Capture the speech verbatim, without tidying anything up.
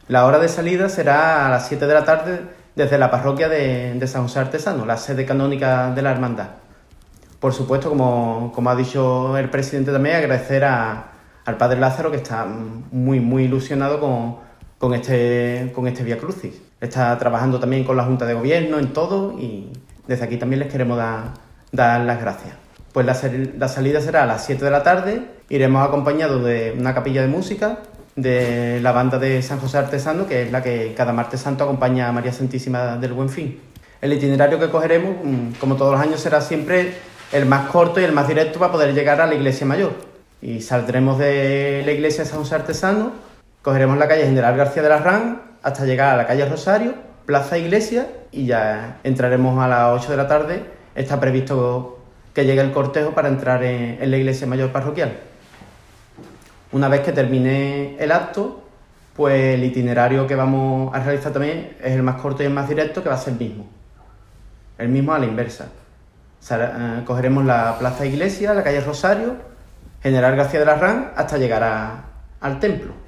La hora de salida será a las siete de la tarde desde la parroquia de, de San José Artesano, la sede canónica de la hermandad. Por supuesto, como, como ha dicho el presidente también, agradecer a, al Padre Lázaro, que está muy, muy ilusionado con, con este, con este Vía Crucis. Está trabajando también con la Junta de Gobierno en todo y desde aquí también les queremos dar, dar las gracias. Pues la, la salida será a las siete de la tarde, iremos acompañados de una capilla de música de la banda de San José Artesano, que es la que cada martes santo acompaña a María Santísima del Buen Fin. El itinerario que cogeremos, como todos los años, será siempre el más corto y el más directo para poder llegar a la iglesia mayor. Y saldremos de la iglesia de San José Artesano, cogeremos la calle General García de Larrán hasta llegar a la calle Rosario, Plaza Iglesia, y ya entraremos a las ocho de la tarde. Está previsto que llegue el cortejo para entrar en, en la iglesia mayor parroquial. Una vez que termine el acto, pues el itinerario que vamos a realizar también es el más corto y el más directo, que va a ser el mismo. El mismo a la inversa. O sea, eh, cogeremos la Plaza Iglesia, la calle Rosario, General García de Larrán, hasta llegar a, al templo.